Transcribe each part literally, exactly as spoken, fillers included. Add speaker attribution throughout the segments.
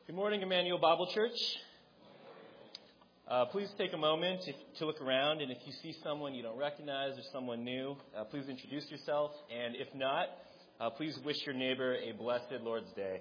Speaker 1: Good morning, Emmanuel Bible Church. Uh, please take a moment if, to look around, and if you see someone you don't recognize or someone new, uh, please introduce yourself. And if not, uh, please wish your neighbor a blessed Lord's Day.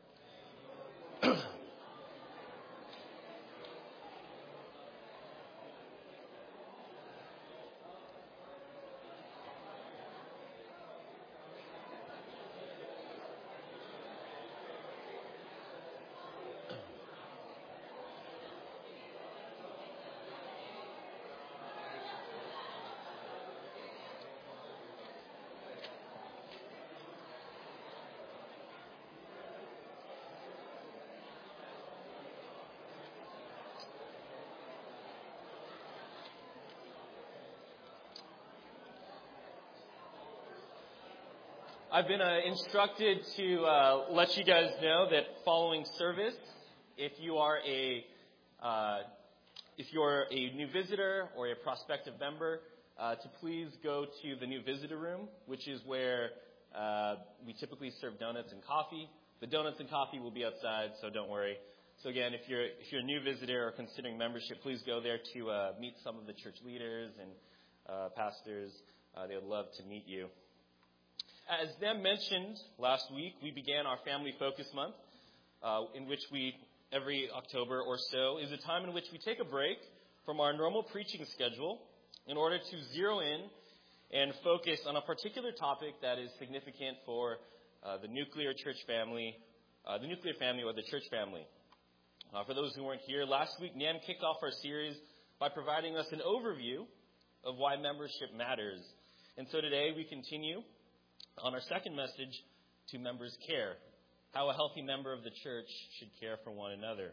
Speaker 1: I've been uh, instructed to uh, let you guys know that following service, if you are a uh, if you're a new visitor or a prospective member, uh, to please go to the new visitor room, which is where uh, we typically serve donuts and coffee. The donuts and coffee will be outside, so don't worry. So again, if you're if you're a new visitor or considering membership, please go there to uh, meet some of the church leaders and uh, pastors. Uh, they would love to meet you. As Dan mentioned last week, we began our Family Focus Month, uh, in which we, every October or so, is a time in which we take a break from our normal preaching schedule in order to zero in and focus on a particular topic that is significant for uh, the nuclear church family, uh, the nuclear family or the church family. Uh, for those who weren't here, last week, Nan kicked off our series by providing us an overview of why membership matters. And so today we continue on our second message, to members' care, how a healthy member of the church should care for one another.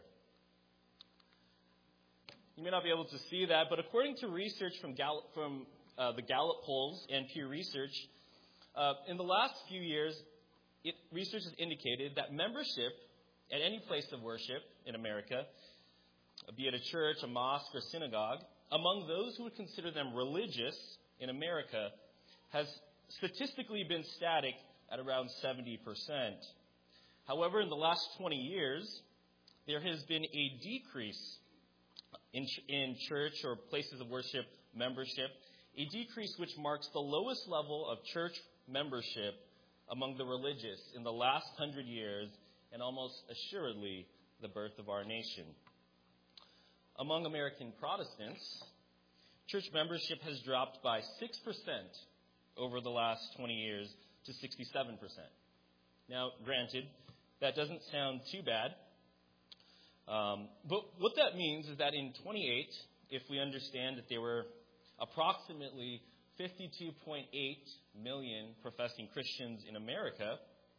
Speaker 1: You may not be able to see that, but according to research from, Gallup, from uh, the Gallup polls and Pew Research, uh, in the last few years, it, research has indicated that membership at any place of worship in America, be it a church, a mosque, or synagogue, among those who would consider them religious in America, has statistically been static at around seventy percent. However, in the last twenty years, there has been a decrease in, in church or places of worship membership, a decrease which marks the lowest level of church membership among the religious in the last hundred years, and almost assuredly the birth of our nation. Among American Protestants, church membership has dropped by six percent over the last twenty years to sixty-seven percent. Now, granted, that doesn't sound too bad. Um, but what that means is that in twenty-eight, if we understand that there were approximately fifty-two point eight million professing Christians in America,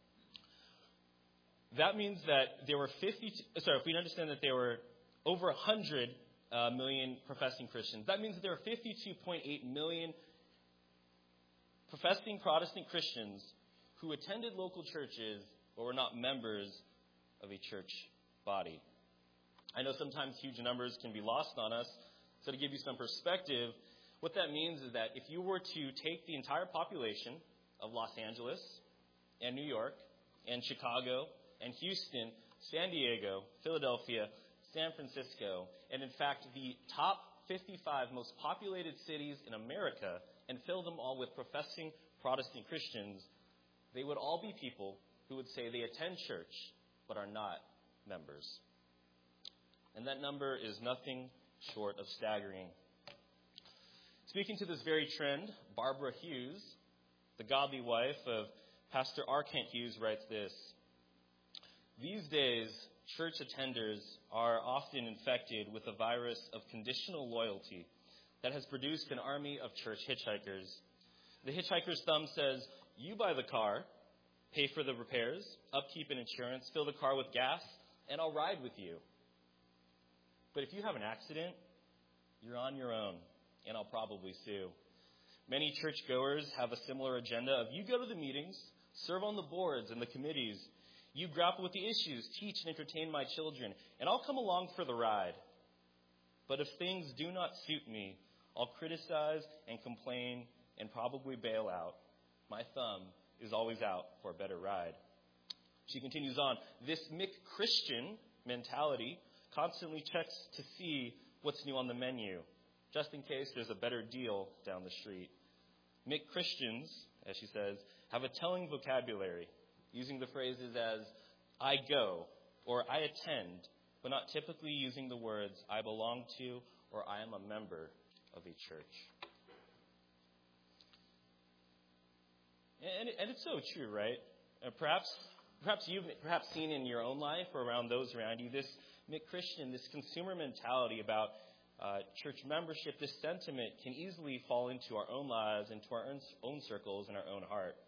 Speaker 1: that means that there were fifty. Sorry, if we understand that there were over one hundred uh, million professing Christians, that means that there are fifty-two point eight million professing Protestant Christians who attended local churches but were not members of a church body. I know sometimes huge numbers can be lost on us, so to give you some perspective, what that means is that if you were to take the entire population of Los Angeles and New York and Chicago and Houston, San Diego, Philadelphia, San Francisco, and in fact the top fifty-five most populated cities in America, and fill them all with professing Protestant Christians, they would all be people who would say they attend church but are not members. And that number is nothing short of staggering. Speaking to this very trend, Barbara Hughes, the godly wife of Pastor R. Kent Hughes, writes this: "These days, church attenders are often infected with a virus of conditional loyalty that has produced an army of church hitchhikers. The hitchhiker's thumb says, you buy the car, pay for the repairs, upkeep and insurance, fill the car with gas, and I'll ride with you. But if you have an accident, you're on your own, and I'll probably sue. Many churchgoers have a similar agenda of you go to the meetings, serve on the boards and the committees, you grapple with the issues, teach and entertain my children, and I'll come along for the ride. But if things do not suit me, I'll criticize and complain and probably bail out. My thumb is always out for a better ride." She continues on, "This McChristian mentality constantly checks to see what's new on the menu, just in case there's a better deal down the street. McChristians, as she says, have a telling vocabulary, using the phrases as I go or I attend, but not typically using the words I belong to or I am a member of a church. And, and it's so true, right? Uh, perhaps perhaps you've perhaps seen in your own life or around those around you this McChristian, this consumer mentality about uh, church membership, this sentiment can easily fall into our own lives, into our own, own circles, and our own heart.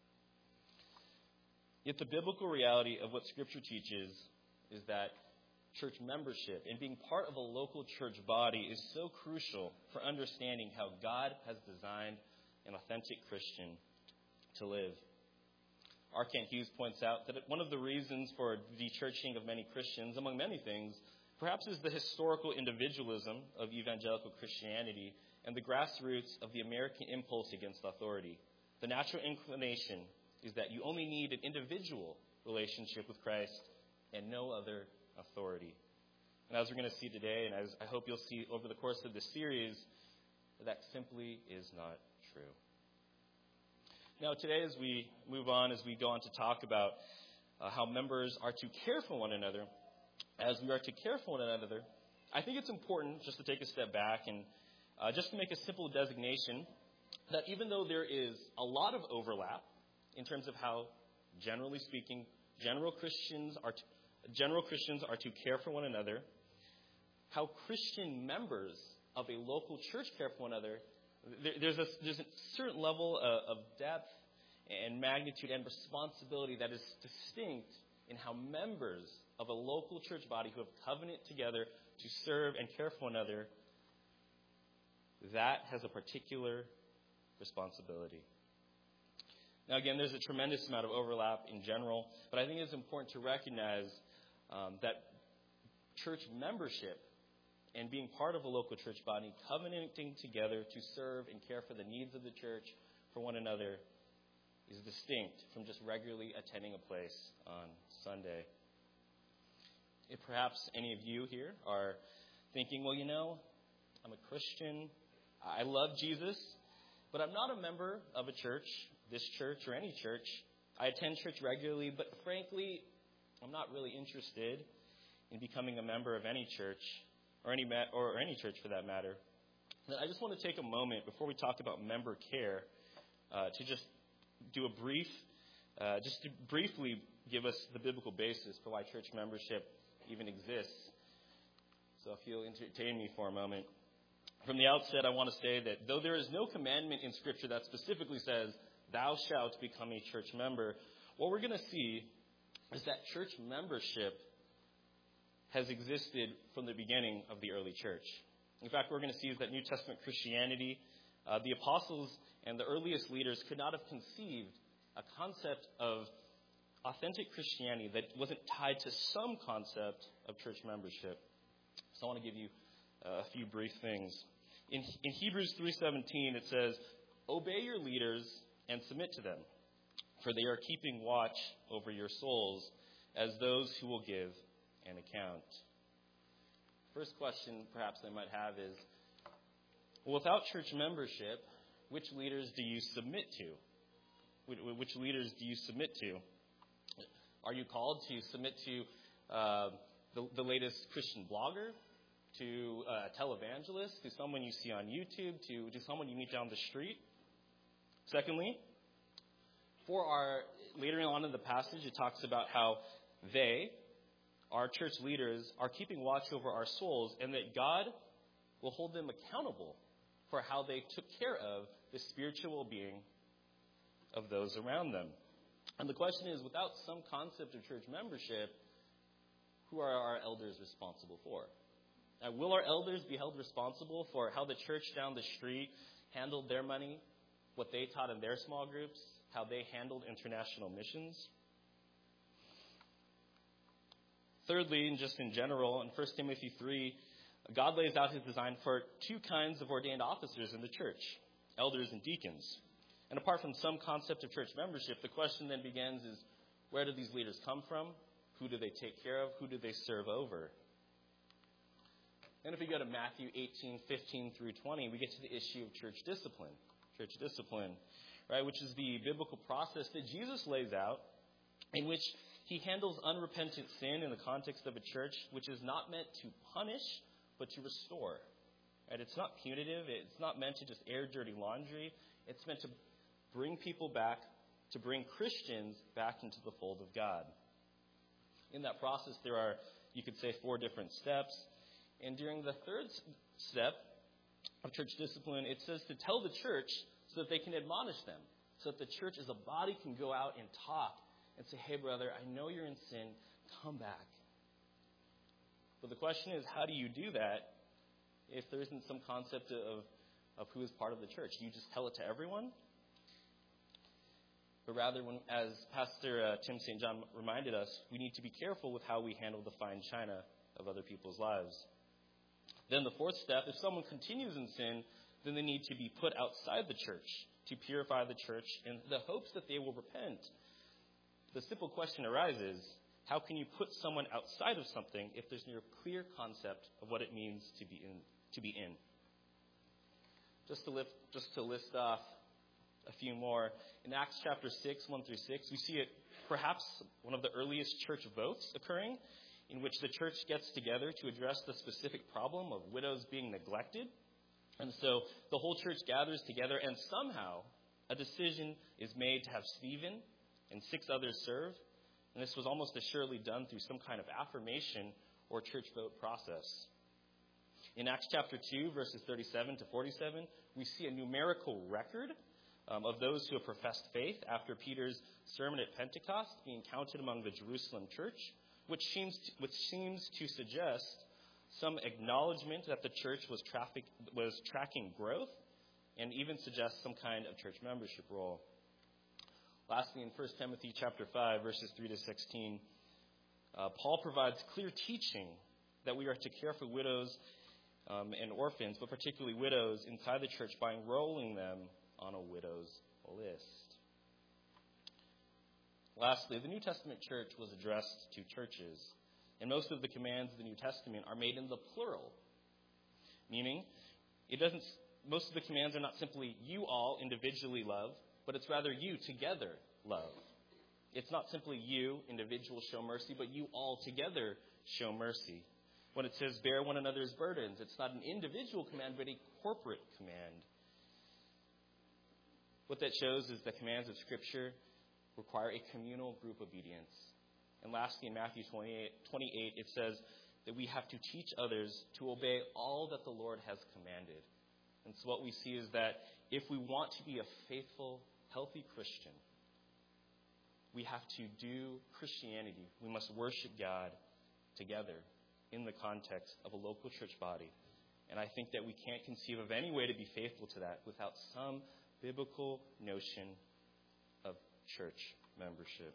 Speaker 1: Yet the biblical reality of what Scripture teaches is that church membership and being part of a local church body is so crucial for understanding how God has designed an authentic Christian to live. R. Kent Hughes points out that one of the reasons for the de-churching of many Christians, among many things, perhaps is the historical individualism of evangelical Christianity and the grassroots of the American impulse against authority. The natural inclination is that you only need an individual relationship with Christ and no other authority. And as we're going to see today, and as I hope you'll see over the course of this series, that simply is not true. Now, today, as we move on, as we go on to talk about uh, how members are to care for one another, as we are to care for one another, I think it's important just to take a step back and uh, just to make a simple designation that even though there is a lot of overlap in terms of how, generally speaking, general Christians are to, general Christians are to care for one another, how Christian members of a local church care for one another, there, there's, a, there's a certain level of, of depth and magnitude and responsibility that is distinct in how members of a local church body who have covenant together to serve and care for one another, that has a particular responsibility. Now, again, there's a tremendous amount of overlap in general, but I think it's important to recognize um, that church membership and being part of a local church body, covenanting together to serve and care for the needs of the church for one another, is distinct from just regularly attending a place on Sunday. If perhaps any of you here are thinking, well, you know, I'm a Christian, I love Jesus, but I'm not a member of a church, this church or any church. I attend church regularly, but frankly, I'm not really interested in becoming a member of any church, or any ma- or any church for that matter. Then I just want to take a moment before we talk about member care uh, to just do a brief, uh, just to briefly give us the biblical basis for why church membership even exists. So if you'll entertain me for a moment. From the outset, I want to say that though there is no commandment in Scripture that specifically says, thou shalt become a church member, what we're going to see is that church membership has existed from the beginning of the early church. In fact, what we're going to see is that New Testament Christianity, uh, the apostles and the earliest leaders could not have conceived a concept of authentic Christianity that wasn't tied to some concept of church membership. So I want to give you uh, a few brief things. In, in Hebrews three seventeen, it says, obey your leaders and submit to them, for they are keeping watch over your souls as those who will give an account. First question perhaps I might have is, well, without church membership, which leaders do you submit to? Which leaders do you submit to? Are you called to submit to uh, the, the latest Christian blogger, to a televangelist, to someone you see on YouTube, to, to someone you meet down the street? Secondly, for our later on in the passage, it talks about how they, our church leaders, are keeping watch over our souls, and that God will hold them accountable for how they took care of the spiritual well-being of those around them. And the question is, without some concept of church membership, who are our elders responsible for? Now, will our elders be held responsible for how the church down the street handled their money, what they taught in their small groups, how they handled international missions? Thirdly, and just in general, in First Timothy three, God lays out his design for two kinds of ordained officers in the church, elders and deacons. And apart from some concept of church membership, the question then begins is, where do these leaders come from? Who do they take care of? Who do they serve over? Then if we go to Matthew eighteen, fifteen through twenty, we get to the issue of church discipline. Church discipline, right, which is the biblical process that Jesus lays out in which he handles unrepentant sin in the context of a church, which is not meant to punish, but to restore. Right? It's not punitive. It's not meant to just air dirty laundry. It's meant to bring people back, to bring Christians back into the fold of God. In that process, there are, you could say, four different steps. And during the third step of church discipline, it says to tell the church so that they can admonish them, so that the church as a body can go out and talk and say, hey, brother, I know you're in sin. Come back. But the question is, how do you do that if there isn't some concept of, of who is part of the church? Do you just tell it to everyone? But rather, when, as Pastor uh, Tim Saint John reminded us, we need to be careful with how we handle the fine china of other people's lives. Then the fourth step, if someone continues in sin, then they need to be put outside the church to purify the church in the hopes that they will repent. The simple question arises, how can you put someone outside of something if there's no clear concept of what it means to be in? To be in? Just to, lift, just to list off a few more. In Acts chapter six, one through six, we see it perhaps one of the earliest church votes occurring, in which the church gets together to address the specific problem of widows being neglected. And so the whole church gathers together, and somehow a decision is made to have Stephen and six others serve. And this was almost assuredly done through some kind of affirmation or church vote process. In Acts chapter two, verses thirty-seven to forty-seven, we see a numerical record um, of those who have professed faith after Peter's sermon at Pentecost being counted among the Jerusalem church, which seems to, which seems to suggest some acknowledgement that the church was, traffic, was tracking growth, and even suggests some kind of church membership role. Lastly, in First Timothy chapter five, verses three to sixteen, uh, Paul provides clear teaching that we are to care for widows um, and orphans, but particularly widows inside the church by enrolling them on a widow's list. Lastly, the New Testament church was addressed to churches, and most of the commands of the New Testament are made in the plural, meaning it doesn't. Most of the commands are not simply you all individually love, but it's rather you together love. It's not simply you, individual, show mercy, but you all together show mercy. When it says bear one another's burdens, it's not an individual command, but a corporate command. What that shows is the commands of Scripture require a communal group obedience. And lastly, in Matthew twenty-eight, twenty-eight, it says that we have to teach others to obey all that the Lord has commanded. And so what we see is that if we want to be a faithful, healthy Christian, we have to do Christianity. We must worship God together in the context of a local church body. And I think that we can't conceive of any way to be faithful to that without some biblical notion of church membership.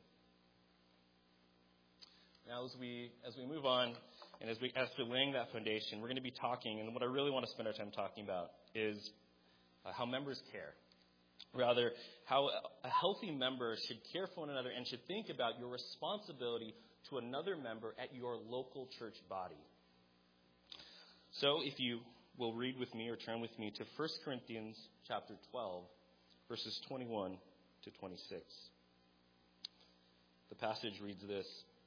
Speaker 1: Now, as we as we move on, and as we as we're laying that foundation, we're going to be talking, and what I really want to spend our time talking about is uh, how members care. Rather, how a healthy member should care for one another and should think about your responsibility to another member at your local church body. So, if you will read with me or turn with me to First Corinthians chapter twelve, verses twenty-one to twenty-six. The passage reads this: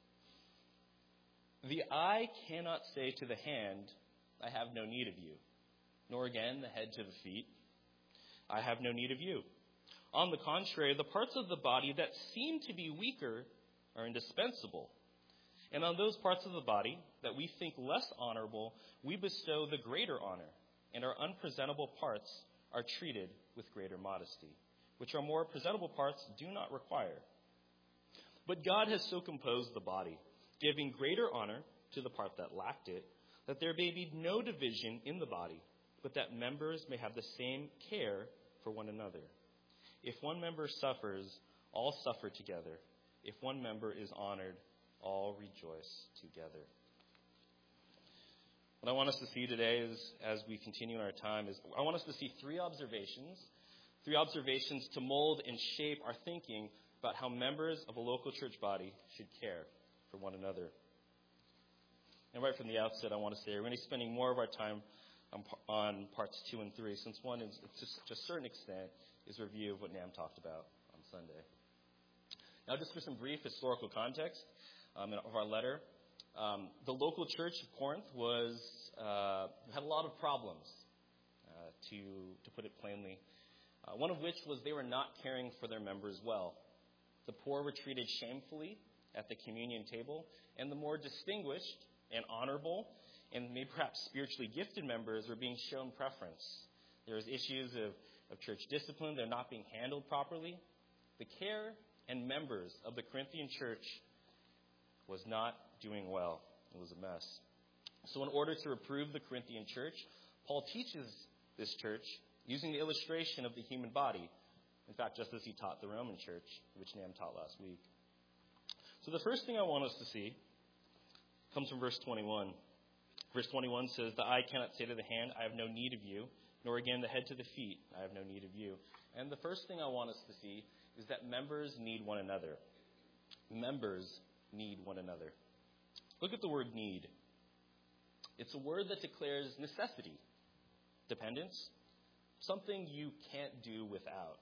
Speaker 1: the eye cannot say to the hand, I have no need of you, nor again the head to the feet, I have no need of you. On the contrary, the parts of the body that seem to be weaker are indispensable. And on those parts of the body that we think less honorable, we bestow the greater honor, and our unpresentable parts are treated with greater modesty, which our more presentable parts do not require. But God has so composed the body, giving greater honor to the part that lacked it, that there may be no division in the body, but that members may have the same care for one another. If one member suffers, all suffer together. If one member is honored, all rejoice together. What I want us to see today is, as we continue our time, is I want us to see three observations, three observations to mold and shape our thinking about how members of a local church body should care. for one another. And right from the outset, I want to say we're going to be spending more of our time on, on parts two and three, since one is, just, to a certain extent, is a review of what Nam talked about on Sunday. Now, just for some brief historical context um, of our letter, um, the local church of Corinth was uh, had a lot of problems, uh, to to put it plainly. Uh, one of which was they were not caring for their members well. The poor were treated shamefully at the communion table, and the more distinguished and honorable and maybe perhaps spiritually gifted members were being shown preference. There was issues of, of church discipline that are not being handled properly. The care and members of the Corinthian church was not doing well. It was a mess. So in order to reprove the Corinthian church, Paul teaches this church using the illustration of the human body. In fact, just as he taught the Roman church, which Nam taught last week. So the first thing I want us to see comes from verse twenty-one. Verse twenty-one says, "The eye cannot say to the hand, I have no need of you, nor again the head to the feet, I have no need of you." And the first thing I want us to see is that members need one another. Members need one another. Look at the word need. It's a word that declares necessity, dependence, something you can't do without.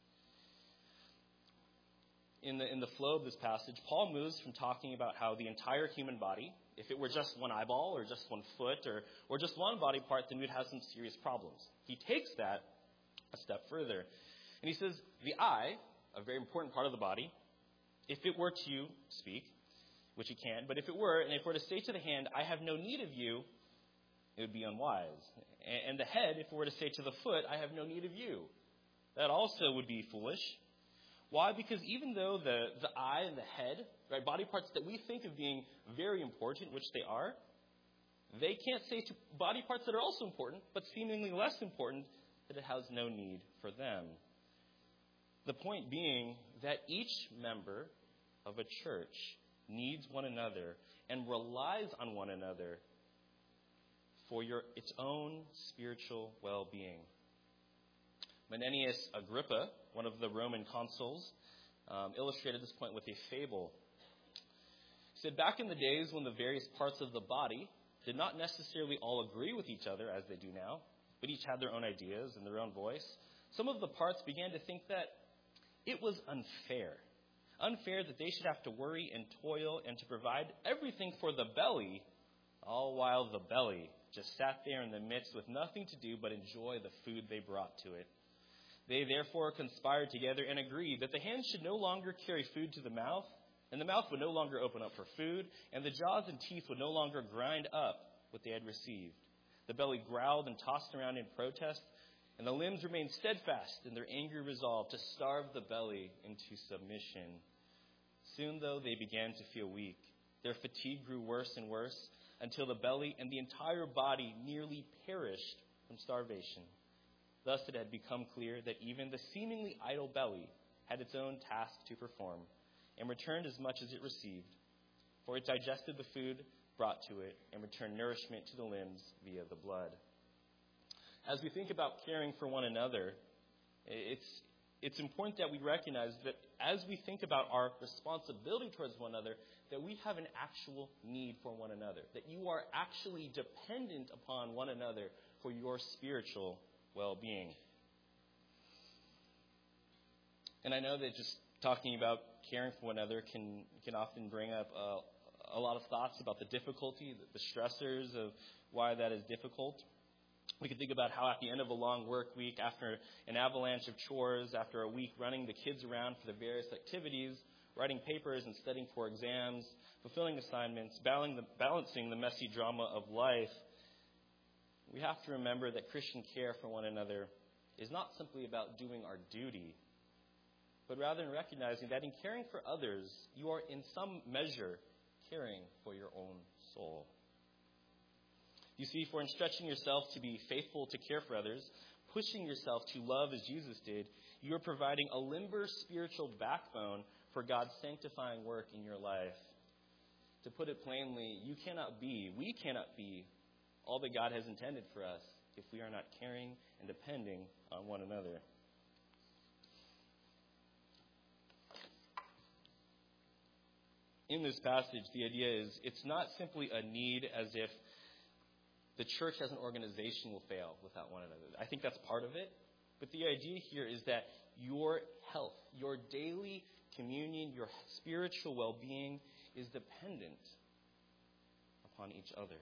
Speaker 1: In the, in the flow of this passage, Paul moves from talking about how the entire human body, if it were just one eyeball or just one foot or, or just one body part, then we'd have some serious problems. He takes that a step further. And he says, the eye, a very important part of the body, if it were to speak, which it can, but if it were, and if it were to say to the hand, I have no need of you, it would be unwise. And the head, if it were to say to the foot, I have no need of you, that also would be foolish. Why? Because even though the, the eye and the head, right, body parts that we think of being very important, which they are, they can't say to body parts that are also important, but seemingly less important, that it has no need for them. The point being that each member of a church needs one another and relies on one another for your its own spiritual well-being. Menenius Agrippa, one of the Roman consuls, um, illustrated this point with a fable. He said, back in the days when the various parts of the body did not necessarily all agree with each other as they do now, but each had their own ideas and their own voice, some of the parts began to think that it was unfair. Unfair that they should have to worry and toil and to provide everything for the belly, all while the belly just sat there in the midst with nothing to do but enjoy the food they brought to it. They therefore conspired together and agreed that the hands should no longer carry food to the mouth, and the mouth would no longer open up for food, and the jaws and teeth would no longer grind up what they had received. The belly growled and tossed around in protest, and the limbs remained steadfast in their angry resolve to starve the belly into submission. Soon, though, they began to feel weak. Their fatigue grew worse and worse, until the belly and the entire body nearly perished from starvation. Thus it had become clear that even the seemingly idle belly had its own task to perform, and returned as much as it received, for it digested the food brought to it, and returned nourishment to the limbs via the blood. As we think about caring for one another, it's it's important that we recognize that as we think about our responsibility towards one another, that we have an actual need for one another, that you are actually dependent upon one another for your spiritual well-being. And I know that just talking about caring for one another can can often bring up uh, a lot of thoughts about the difficulty, the stressors of why that is difficult. We can think about how at the end of a long work week, after an avalanche of chores, after a week running the kids around for the various activities, writing papers and studying for exams, fulfilling assignments, balancing the messy drama of life, we have to remember that Christian care for one another is not simply about doing our duty, but rather in recognizing that in caring for others, you are in some measure caring for your own soul. You see, for in stretching yourself to be faithful to care for others, pushing yourself to love as Jesus did, you are providing a limber spiritual backbone for God's sanctifying work in your life. To put it plainly, you cannot be, we cannot be, all that God has intended for us if we are not caring and depending on one another. in this passage, the idea is it's not simply a need as if the church as an organization will fail without one another. I think that's part of it. But the idea here is that your health, your daily communion, your spiritual well-being is dependent upon each other.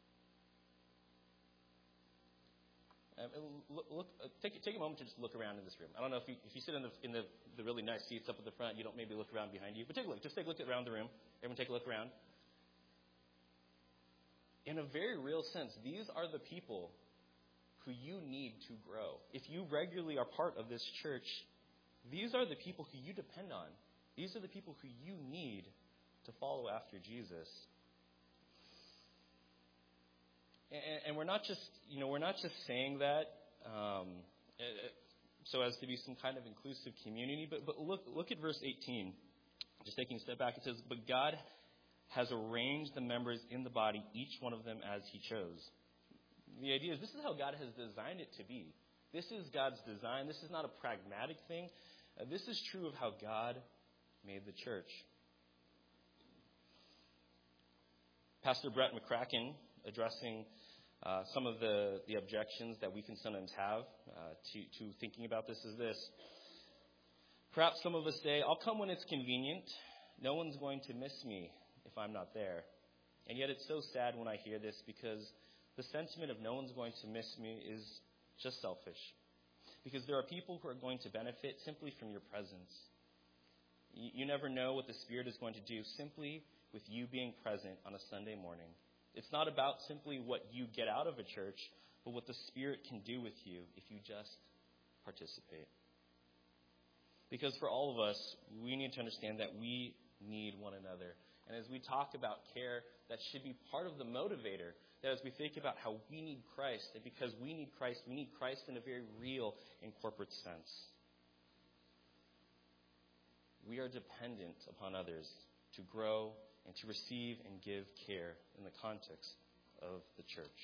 Speaker 1: Um, look, look uh, take, take a moment to just look around in this room. I don't know if you, if you sit in the in the, the really nice seats up at the front, you don't maybe look around behind you. But take a look. Just take a look around the room. Everyone take a look around. In a very real sense, these are the people who you need to grow. If you regularly are part of this church, these are the people who you depend on. These are the people who you need to follow after Jesus. And, and we're not just, you know, we're not just saying that um, so as to be some kind of inclusive community. But but look look at verse eighteen. Just taking a step back, it says, "But God has arranged the members in the body, each one of them as He chose." The idea is this is how God has designed it to be. This is God's design. This is not a pragmatic thing. Uh, this is true of how God made the church. Pastor Brett McCracken, addressing uh, some of the, the objections that we can sometimes have uh, to, to thinking about this, is this. Perhaps some of us say, "I'll come when it's convenient. No one's going to miss me if I'm not there." And yet it's so sad when I hear this, because the sentiment of "no one's going to miss me" is just selfish. Because there are people who are going to benefit simply from your presence. You, you never know what the Spirit is going to do simply with you being present on a Sunday morning. It's not about simply what you get out of a church, but what the Spirit can do with you if you just participate. Because for all of us, we need to understand that we need one another. And as we talk about care, that should be part of the motivator. That as we think about how we need Christ, and because we need Christ, we need Christ in a very real and corporate sense. We are dependent upon others to grow and to receive and give care in the context of the church.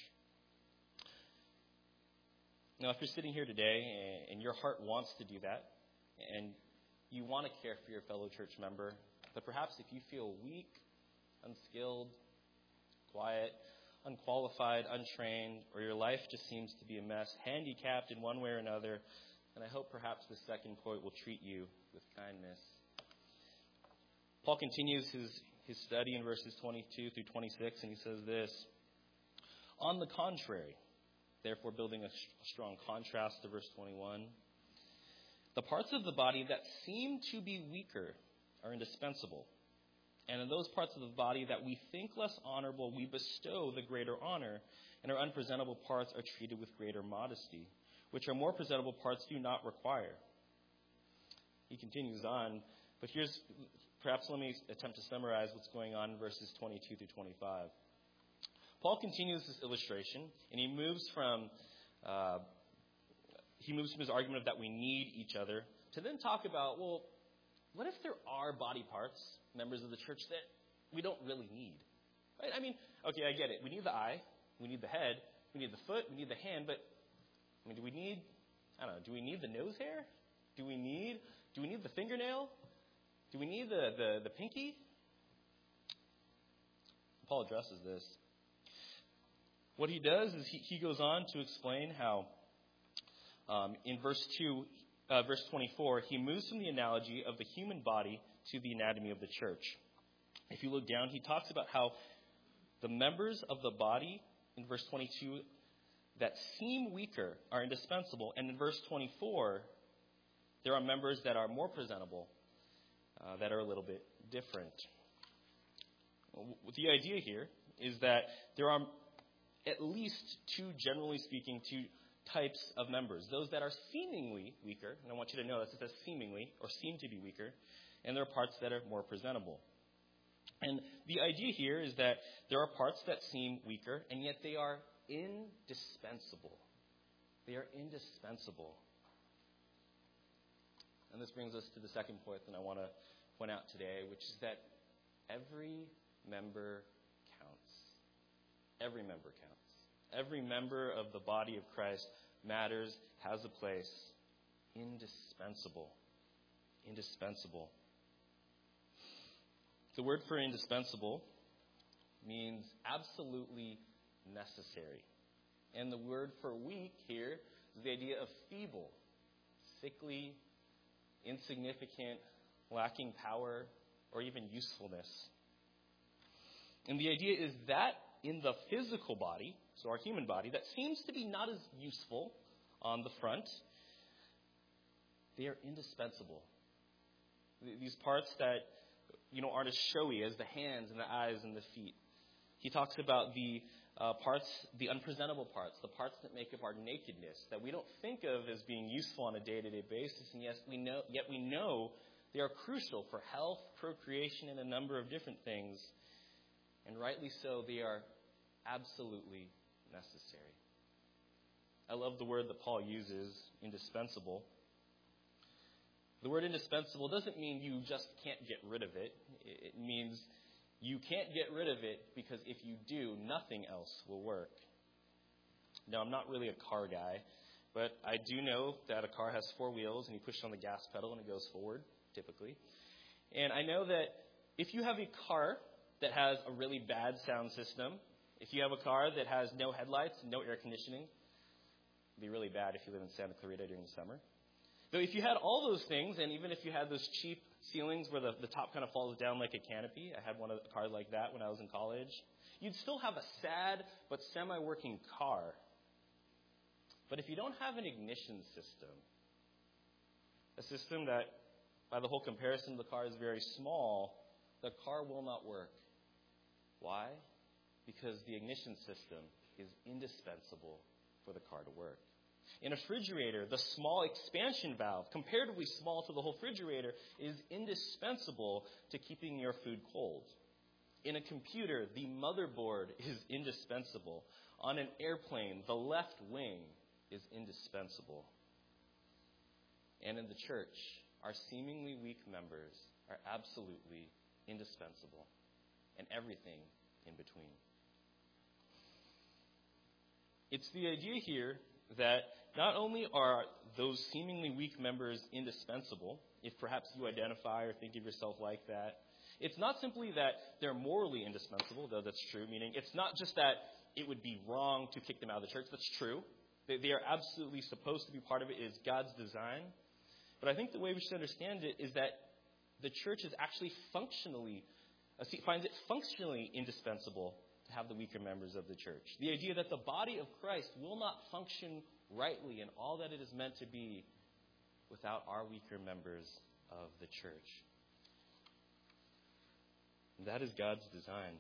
Speaker 1: Now, if you're sitting here today and your heart wants to do that, and you want to care for your fellow church member, but perhaps if you feel weak, unskilled, quiet, unqualified, untrained, or your life just seems to be a mess, handicapped in one way or another, then I hope perhaps the second point will treat you with kindness. Paul continues his, his study in verses twenty-two through twenty-six, and he says this: "On the contrary," therefore building a strong contrast to verse twenty-one, "the parts of the body that seem to be weaker are indispensable. And in those parts of the body that we think less honorable, we bestow the greater honor, and our unpresentable parts are treated with greater modesty, which our more presentable parts do not require." He continues on, but here's, perhaps let me attempt to summarize what's going on in verses twenty-two through twenty-five. Paul continues this illustration, and he moves from uh, he moves from his argument of that we need each other to then talk about, well, what if there are body parts, members of the church, that we don't really need? Right? I mean, okay, I get it. We need the eye, we need the head, we need the foot, we need the hand, but I mean, do we need, I don't know, do we need the nose hair? Do we need, do we need the fingernail? Do we need the, the, the pinky? Paul addresses this. What he does is he, he goes on to explain how um, in verse two, Uh, verse twenty-four, he moves from the analogy of the human body to the anatomy of the church. If you look down, he talks about how the members of the body, in verse twenty-two, that seem weaker are indispensable. And in verse twenty-four, there are members that are more presentable, uh, that are a little bit different. The idea here is that there are at least two, generally speaking, two types of members. Those that are seemingly weaker, and I want you to know this, it says seemingly, or seem to be weaker, and there are parts that are more presentable. And the idea here is that there are parts that seem weaker, and yet they are indispensable. They are indispensable. And this brings us to the second point that I want to point out today, which is that every member counts. Every member counts. Every member of the body of Christ matters, has a place. Indispensable. Indispensable. The word for indispensable means absolutely necessary. And the word for weak here is the idea of feeble, sickly, insignificant, lacking power, or even usefulness. And the idea is that in the physical body, so our human body, that seems to be not as useful on the front, they are indispensable. These parts that, you know, aren't as showy as the hands and the eyes and the feet. He talks about the uh, parts, the unpresentable parts, the parts that make up our nakedness, that we don't think of as being useful on a day-to-day basis, and yes, we know, yet we know they are crucial for health, procreation, and a number of different things. And rightly so, they are absolutely necessary. I love the word that Paul uses, indispensable. The word indispensable doesn't mean you just can't get rid of it. It means you can't get rid of it because if you do, nothing else will work. Now, I'm not really a car guy, but I do know that a car has four wheels and you push on the gas pedal and it goes forward, typically. And I know that if you have a car that has a really bad sound system, if you have a car that has no headlights, no air conditioning, it'd be really bad if you live in Santa Clarita during the summer. Though if you had all those things, and even if you had those cheap ceilings where the, the top kind of falls down like a canopy, I had one of the cars like that when I was in college, you'd still have a sad but semi-working car. But if you don't have an ignition system, a system that, by the whole comparison, the car is very small, the car will not work. Why? Because the ignition system is indispensable for the car to work. In a refrigerator, the small expansion valve, comparatively small to the whole refrigerator, is indispensable to keeping your food cold. In a computer, the motherboard is indispensable. On an airplane, the left wing is indispensable. And in the church, our seemingly weak members are absolutely indispensable, and everything in between. It's the idea here that not only are those seemingly weak members indispensable, if perhaps you identify or think of yourself like that, it's not simply that they're morally indispensable, though that's true, meaning it's not just that it would be wrong to kick them out of the church. That's true. They, they are absolutely supposed to be part of it. It is God's design. But I think the way we should understand it is that the church is actually functionally, uh, finds it functionally indispensable to have the weaker members of the church. The idea that the body of Christ will not function rightly in all that it is meant to be without our weaker members of the church. And that is God's design.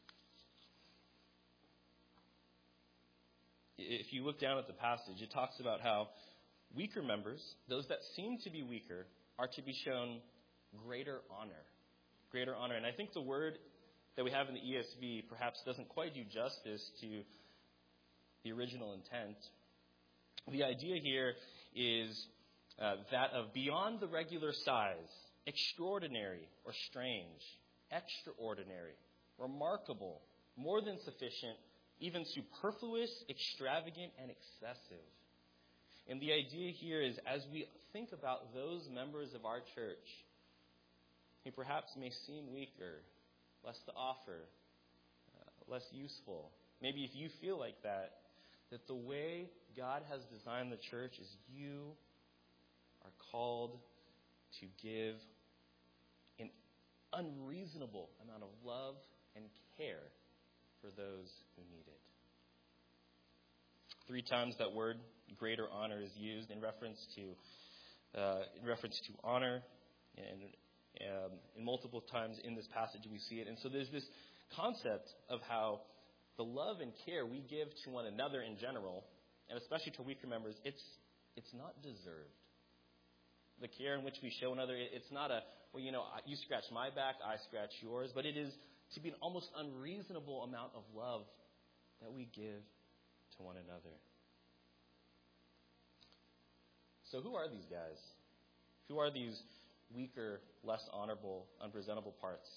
Speaker 1: If you look down at the passage, it talks about how weaker members, those that seem to be weaker, are to be shown greater honor. Greater honor. And I think the word that we have in the E S V perhaps doesn't quite do justice to the original intent. The idea here is uh, that of beyond the regular size, extraordinary or strange, extraordinary, remarkable, more than sufficient, even superfluous, extravagant, and excessive. And the idea here is as we think about those members of our church who perhaps may seem weaker, less to offer, uh, less useful. Maybe if you feel like that, that the way God has designed the church is you are called to give an unreasonable amount of love and care for those who need it. Three times that word, greater honor, is used in reference to uh, in reference to honor, and um, and multiple times in this passage we see it. And so there's this concept of how the love and care we give to one another in general, and especially to weaker members, it's it's not deserved. The care in which we show another, it's not a, well, you know, you scratch my back, I scratch yours, but it is to be an almost unreasonable amount of love that we give to one another. So who are these guys? Who are these weaker, less honorable, unpresentable parts?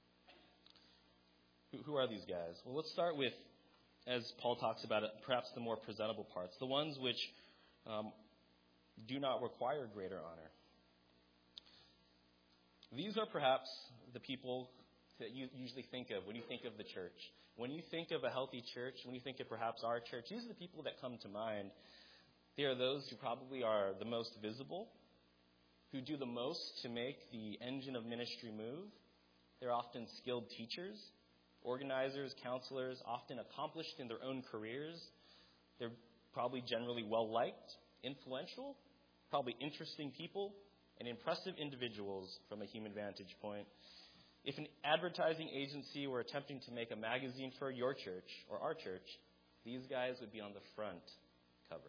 Speaker 1: Who, who are these guys? Well, let's start with, as Paul talks about it, perhaps the more presentable parts, the ones which um, do not require greater honor. These are perhaps the people that you usually think of when you think of the church. When you think of a healthy church, when you think of perhaps our church, these are the people that come to mind. They are those who probably are the most visible, who do the most to make the engine of ministry move. They're often skilled teachers, organizers, counselors, often accomplished in their own careers. They're probably generally well-liked, influential, probably interesting people, and impressive individuals from a human vantage point. If an advertising agency were attempting to make a magazine for your church or our church, these guys would be on the front cover.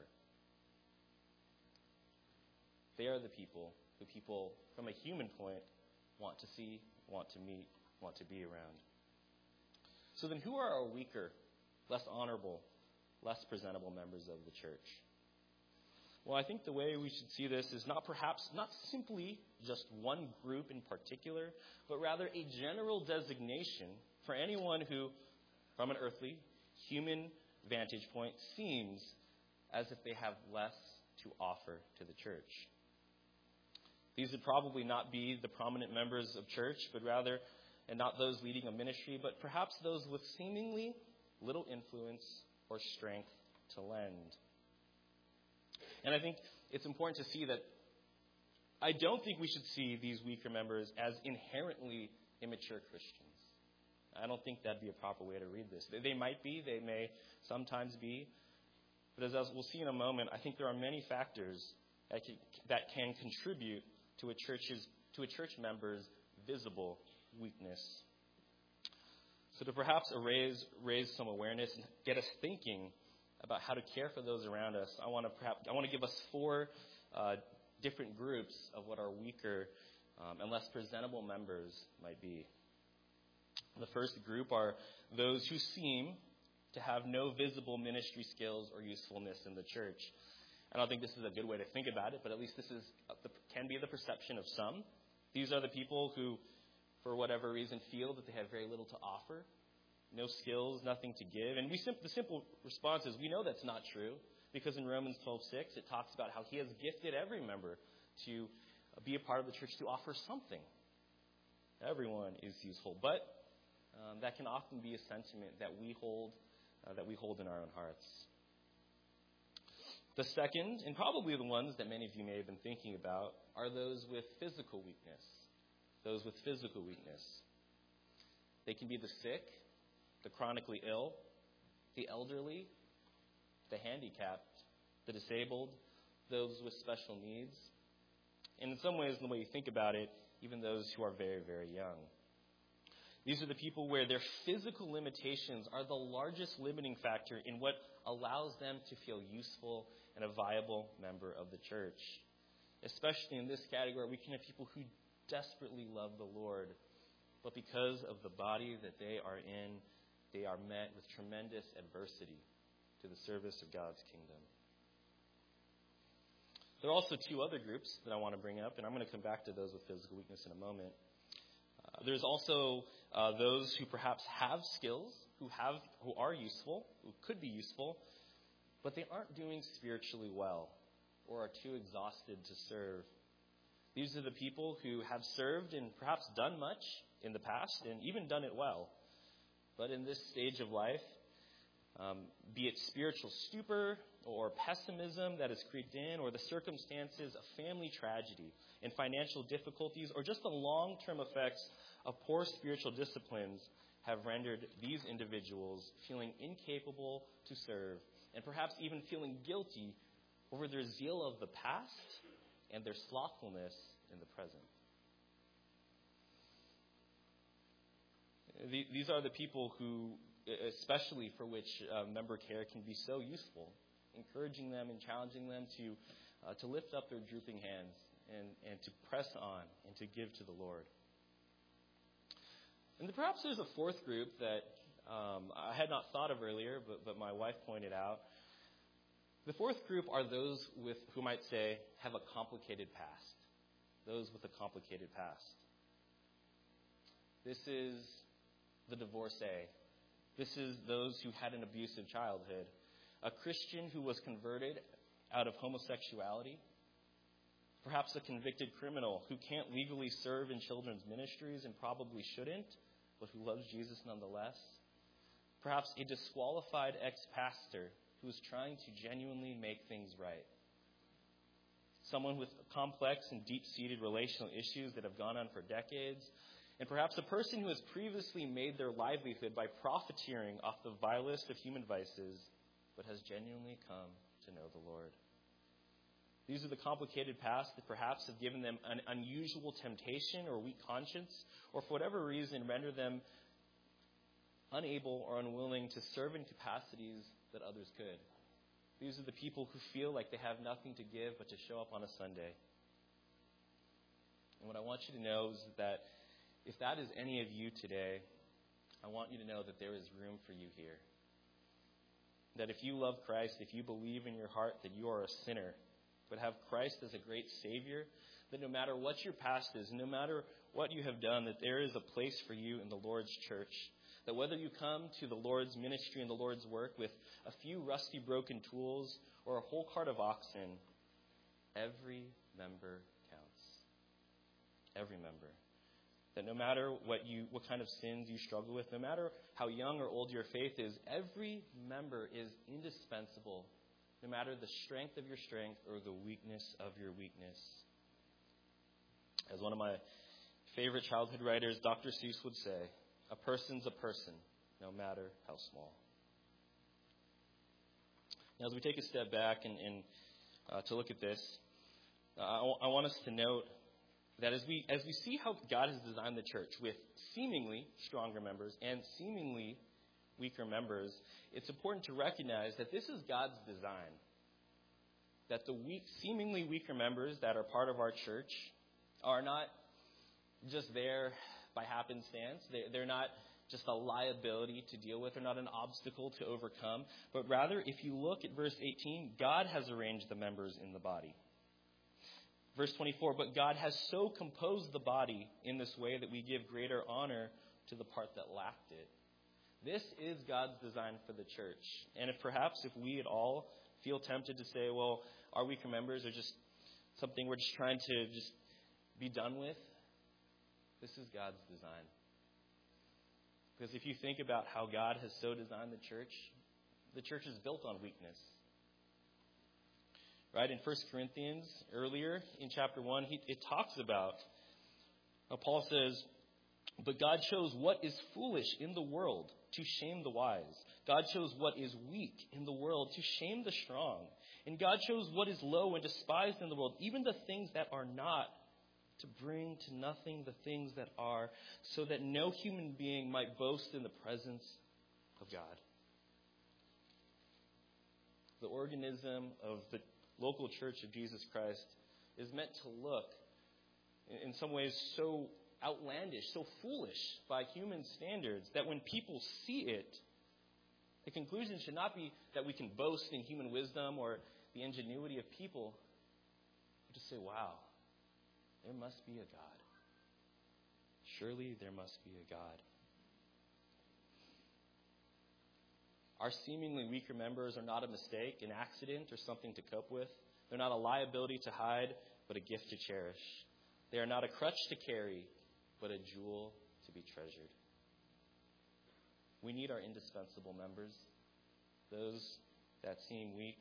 Speaker 1: They are the people who people, from a human point, want to see, want to meet, want to be around. So then who are our weaker, less honorable, less presentable members of the church? Well, I think the way we should see this is not perhaps, not simply just one group in particular, but rather a general designation for anyone who, from an earthly, human vantage point, seems as if they have less to offer to the church. These would probably not be the prominent members of church, but rather, and not those leading a ministry, but perhaps those with seemingly little influence or strength to lend. And I think it's important to see that I don't think we should see these weaker members as inherently immature Christians. I don't think that'd be a proper way to read this. They might be, they may sometimes be, but as we'll see in a moment, I think there are many factors that can, that can contribute to a church's to a church member's visible weakness. So to perhaps raise raise some awareness and get us thinking about how to care for those around us, I want to perhaps I want to give us four uh, different groups of what our weaker um, and less presentable members might be. The first group are those who seem to have no visible ministry skills or usefulness in the church. I don't think this is a good way to think about it, but at least this is can be the perception of some. These are the people who, for whatever reason, feel that they have very little to offer. No skills, nothing to give. And we sim- the simple response is we know that's not true, because in Romans twelve six it talks about how he has gifted every member to be a part of the church to offer something. Everyone is useful, but um, that can often be a sentiment that we hold uh, that we hold in our own hearts. The second, and probably the ones that many of you may have been thinking about, are those with physical weakness. Those with physical weakness. They can be the sick, the chronically ill, the elderly, the handicapped, the disabled, those with special needs. And in some ways, in the way you think about it, even those who are very, very young. These are the people where their physical limitations are the largest limiting factor in what allows them to feel useful and a viable member of the church. Especially in this category, we can have people who desperately love the Lord, but because of the body that they are in, they are met with tremendous adversity to the service of God's kingdom. There are also two other groups that I want to bring up, and I'm going to come back to those with physical weakness in a moment. Uh, there's also uh, those who perhaps have skills, who have, who are useful, who could be useful, but they aren't doing spiritually well or are too exhausted to serve. These are the people who have served and perhaps done much in the past and even done it well. But in this stage of life, um, be it spiritual stupor or pessimism that has creeped in, or the circumstances of family tragedy and financial difficulties, or just the long-term effects of poor spiritual disciplines, have rendered these individuals feeling incapable to serve, and perhaps even feeling guilty over their zeal of the past and their slothfulness in the present. These are the people who, especially for which uh, member care can be so useful, encouraging them and challenging them to uh, to lift up their drooping hands and, and to press on and to give to the Lord. And perhaps there's a fourth group that um, I had not thought of earlier, but, but my wife pointed out. The fourth group are those with who might say have a complicated past. Those with a complicated past. This is the divorcee. This is those who had an abusive childhood. A Christian who was converted out of homosexuality. Perhaps a convicted criminal who can't legally serve in children's ministries and probably shouldn't, but who loves Jesus nonetheless. Perhaps a disqualified ex-pastor who is trying to genuinely make things right. Someone with complex and deep-seated relational issues that have gone on for decades. And perhaps a person who has previously made their livelihood by profiteering off the vilest of human vices, but has genuinely come to know the Lord. These are the complicated paths that perhaps have given them an unusual temptation or weak conscience, or for whatever reason render them unable or unwilling to serve in capacities that others could. These are the people who feel like they have nothing to give but to show up on a Sunday. And what I want you to know is that if that is any of you today, I want you to know that there is room for you here. That if you love Christ, if you believe in your heart that you are a sinner, but have Christ as a great Savior, that no matter what your past is, no matter what you have done, that there is a place for you in the Lord's church. That whether you come to the Lord's ministry and the Lord's work with a few rusty broken tools or a whole cart of oxen, every member counts. Every member. That no matter what you, what kind of sins you struggle with, no matter how young or old your faith is, every member is indispensable, no matter the strength of your strength or the weakness of your weakness. As one of my favorite childhood writers, Doctor Seuss, would say, a person's a person, no matter how small. Now, as we take a step back and, and uh, to look at this, uh, I, w- I want us to note that as we as we see how God has designed the church with seemingly stronger members and seemingly weaker members, it's important to recognize that this is God's design. That the weak, seemingly weaker members that are part of our church are not just there by happenstance. They, they're not just a liability to deal with. They're not an obstacle to overcome. But rather, if you look at verse eighteen, God has arranged the members in the body. Verse twenty-four, but God has so composed the body in this way that we give greater honor to the part that lacked it. This is God's design for the church. And if perhaps if we at all feel tempted to say, well, our weaker members are just something we're just trying to just be done with, this is God's design. Because if you think about how God has so designed the church, the church is built on weakness. Right? In First Corinthians, earlier in chapter one, he, it talks about, uh, Paul says, but God chose what is foolish in the world to shame the wise. God chose what is weak in the world to shame the strong. And God chose what is low and despised in the world, even the things that are not, to bring to nothing the things that are, so that no human being might boast in the presence of God. The organism of the local church of Jesus Christ is meant to look, in some ways, so outlandish, so foolish by human standards that when people see it, the conclusion should not be that we can boast in human wisdom or the ingenuity of people, but to say, wow, there must be a God. Surely there must be a God. Our seemingly weaker members are not a mistake, an accident, or something to cope with. They're not a liability to hide, but a gift to cherish. They are not a crutch to carry, but a jewel to be treasured. We need our indispensable members, those that seem weak.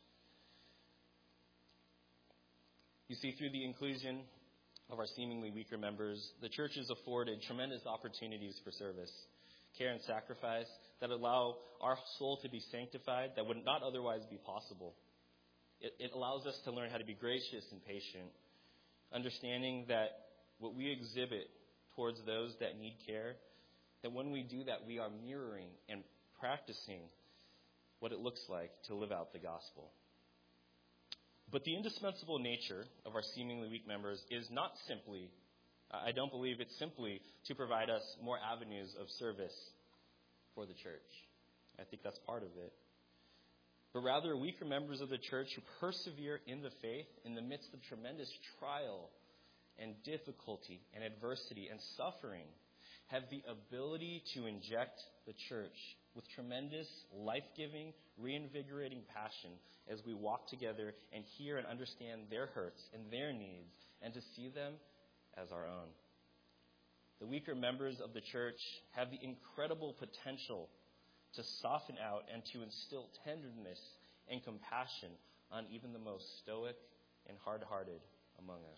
Speaker 1: You see, through the inclusion of our seemingly weaker members, the church is afforded tremendous opportunities for service, care, and sacrifice that allow our soul to be sanctified that would not otherwise be possible. It, it allows us to learn how to be gracious and patient, understanding that what we exhibit towards those that need care, that when we do that, we are mirroring and practicing what it looks like to live out the gospel. But the indispensable nature of our seemingly weak members is not simply, I don't believe it's simply to provide us more avenues of service for the church. I think that's part of it. But rather, weaker members of the church who persevere in the faith in the midst of tremendous trial and difficulty and adversity and suffering have the ability to inject the church with tremendous, life-giving, reinvigorating passion as we walk together and hear and understand their hurts and their needs and to see them as our own. The weaker members of the church have the incredible potential to soften out and to instill tenderness and compassion on even the most stoic and hard-hearted among us.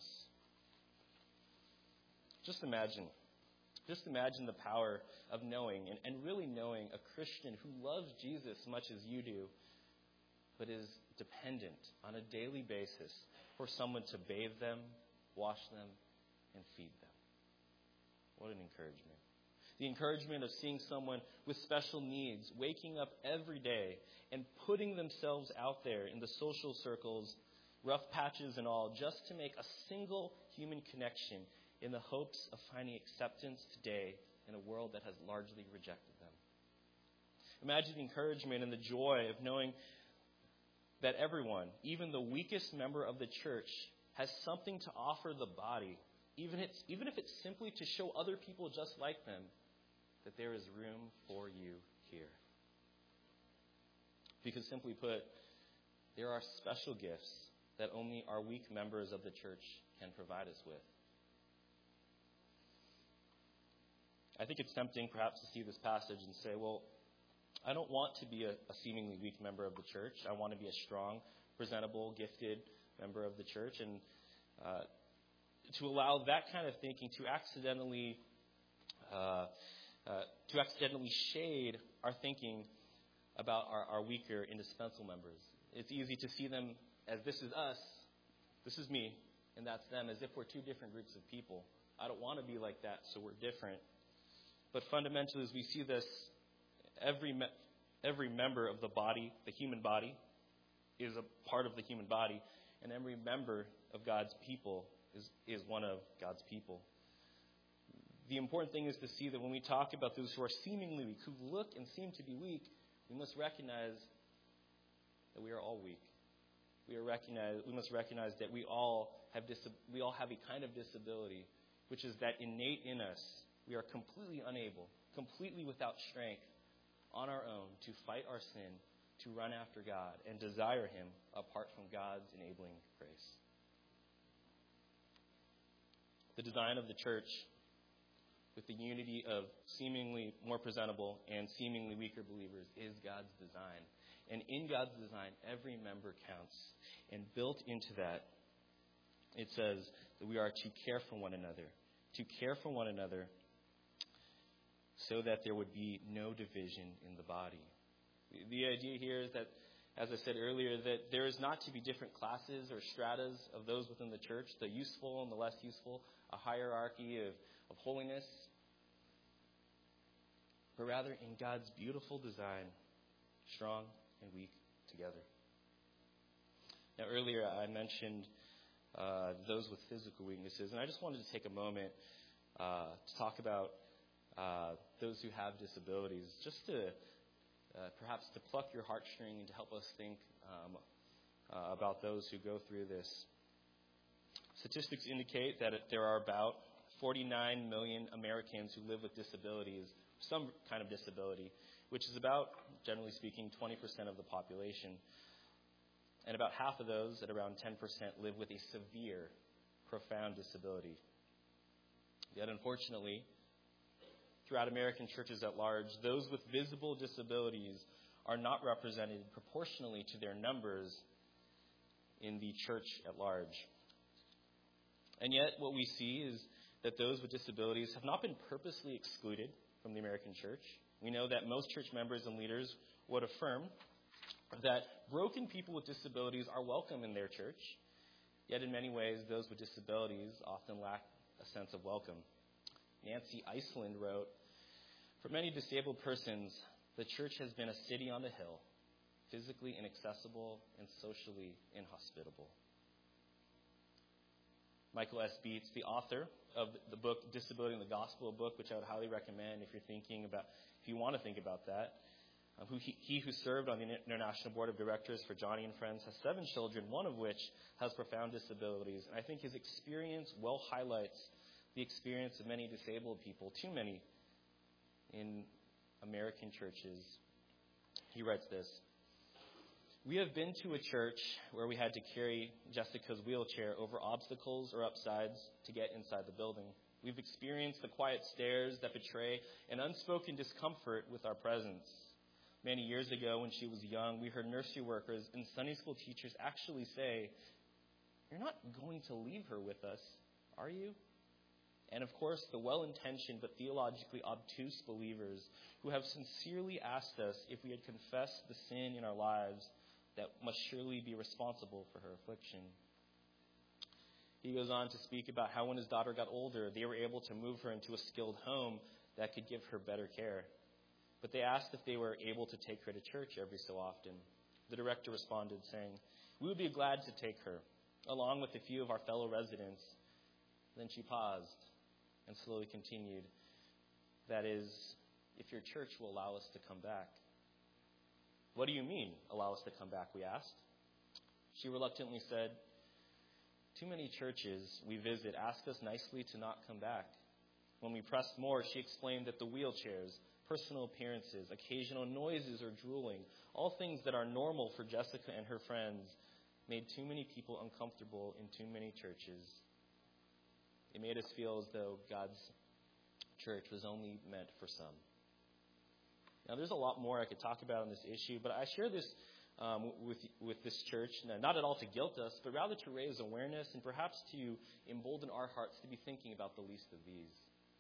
Speaker 1: Just imagine, just imagine the power of knowing and, and really knowing a Christian who loves Jesus as much as you do, but is dependent on a daily basis for someone to bathe them, wash them, and feed them. What an encouragement. The encouragement of seeing someone with special needs waking up every day and putting themselves out there in the social circles, rough patches and all, just to make a single human connection in the hopes of finding acceptance today in a world that has largely rejected them. Imagine the encouragement and the joy of knowing that everyone, even the weakest member of the church, has something to offer the body, even, it's, even if it's simply to show other people just like them that there is room for you here. Because simply put, there are special gifts that only our weak members of the church can provide us with. I think it's tempting perhaps to see this passage and say, well, I don't want to be a, a seemingly weak member of the church. I want to be a strong, presentable, gifted member of the church. And uh, to allow that kind of thinking to accidentally uh, uh, to accidentally shade our thinking about our, our weaker, indispensable members. It's easy to see them as this is us, this is me, and that's them, as if we're two different groups of people. I don't want to be like that, so we're different. But fundamentally, as we see this, every me- every member of the body, the human body, is a part of the human body, and every member of God's people is, is one of God's people. The important thing is to see that when we talk about those who are seemingly weak, who look and seem to be weak, we must recognize that we are all weak. We are recognize we must recognize that we all have dis- we all have a kind of disability, which is that innate in us. We are completely unable, completely without strength on our own to fight our sin, to run after God, and desire Him apart from God's enabling grace. The design of the church, with the unity of seemingly more presentable and seemingly weaker believers, is God's design. And in God's design, every member counts. And built into that, it says that we are to care for one another, to care for one another so that there would be no division in the body. The idea here is that, as I said earlier, that there is not to be different classes or stratas of those within the church, the useful and the less useful, a hierarchy of, of holiness, but rather in God's beautiful design, strong and weak together. Now, earlier I mentioned uh, those with physical weaknesses, and I just wanted to take a moment uh, to talk about uh, those who have disabilities, just to uh, perhaps to pluck your heartstring and to help us think um, uh, about those who go through this. Statistics indicate that there are about forty-nine million Americans who live with disabilities, some kind of disability, which is about, generally speaking, twenty percent of the population. And about half of those, at around ten percent, live with a severe, profound disability. Yet, unfortunately, throughout American churches at large, those with visible disabilities are not represented proportionally to their numbers in the church at large. And yet, what we see is that those with disabilities have not been purposely excluded from the American church. We know that most church members and leaders would affirm that broken people with disabilities are welcome in their church, yet in many ways, those with disabilities often lack a sense of welcome. Nancy Iceland wrote, "For many disabled persons, the church has been a city on a hill, physically inaccessible and socially inhospitable." Michael S. Beetz, the author of the book Disability in the Gospel, a book which I would highly recommend if you're thinking about, if you want to think about that. Um, who he, he who served on the International Board of Directors for Johnny and Friends has seven children, one of which has profound disabilities. And I think his experience well highlights the experience of many disabled people, too many, in American churches. He writes this: "We have been to a church where we had to carry Jessica's wheelchair over obstacles or upsides to get inside the building. We've experienced the quiet stares that betray an unspoken discomfort with our presence. Many years ago, when she was young, we heard nursery workers and Sunday school teachers actually say, "You're not going to leave her with us, are you?" And of course, the well-intentioned but theologically obtuse believers who have sincerely asked us if we had confessed the sin in our lives that must surely be responsible for her affliction. He goes on to speak about how when his daughter got older, they were able to move her into a skilled home that could give her better care. But they asked if they were able to take her to church every so often. The director responded saying, "We would be glad to take her, along with a few of our fellow residents." Then she paused and slowly continued, "That is, if your church will allow us to come back." "What do you mean, allow us to come back?" we asked. She reluctantly said, "Too many churches we visit ask us nicely to not come back." When we pressed more, she explained that the wheelchairs, personal appearances, occasional noises or drooling, all things that are normal for Jessica and her friends, made too many people uncomfortable in too many churches. It made us feel as though God's church was only meant for some. Now, there's a lot more I could talk about on this issue, but I share this um, with with this church, not at all to guilt us, but rather to raise awareness and perhaps to embolden our hearts to be thinking about the least of these.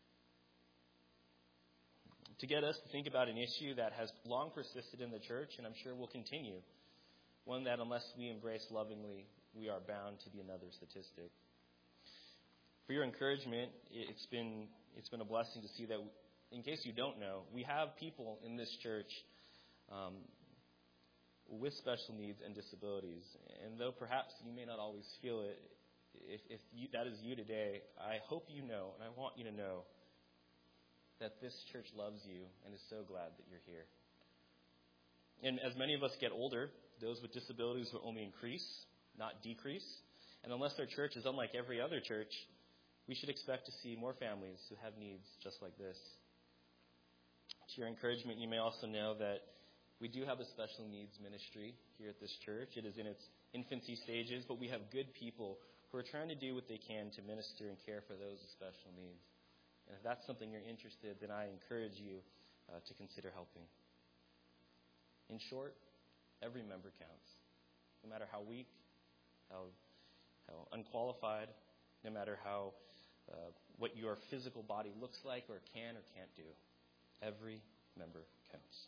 Speaker 1: To get us to think about an issue that has long persisted in the church, and I'm sure will continue. One that, unless we embrace lovingly, we are bound to be another statistic. For your encouragement, it's been it's been a blessing to see that, in case you don't know, we have people in this church um, with special needs and disabilities. And though perhaps you may not always feel it, if, if you, that is you today, I hope you know, and I want you to know, that this church loves you and is so glad that you're here. And as many of us get older, those with disabilities will only increase, not decrease. And unless our church is unlike every other church, we should expect to see more families who have needs just like this. To your encouragement, you may also know that we do have a special needs ministry here at this church. It is in its infancy stages, but we have good people who are trying to do what they can to minister and care for those with special needs. And if that's something you're interested in, then I encourage you uh, to consider helping. In short, every member counts. No matter how weak, how, how unqualified, no matter how uh, what your physical body looks like or can or can't do, every member counts.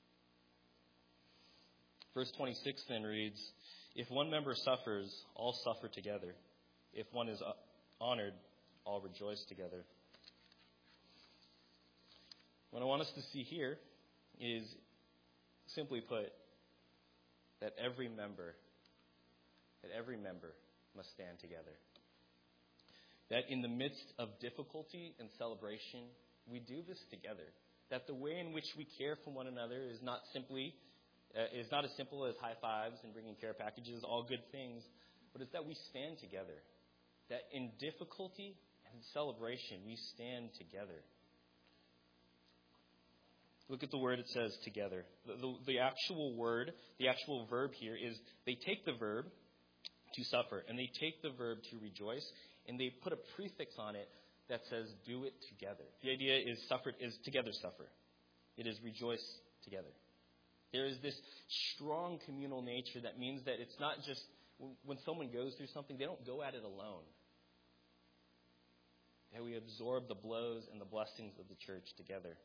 Speaker 1: Verse twenty-six then reads, "If one member suffers, all suffer together. If one is honored, all rejoice together." What I want us to see here is, simply put, that every member, that every member must stand together. That in the midst of difficulty and celebration, we do this together. That the way in which we care for one another is not simply, uh, is not as simple as high fives and bringing care packages, all good things, but it's that we stand together. That in difficulty and celebration, we stand together. Look at the word it says together. The, the, the actual word, the actual verb here is they take the verb to suffer and they take the verb to rejoice and they put a prefix on it that says do it together. The idea is suffer is together suffer. It is rejoice together. There is this strong communal nature that means that it's not just when someone goes through something, they don't go at it alone. That we absorb the blows and the blessings of the church together.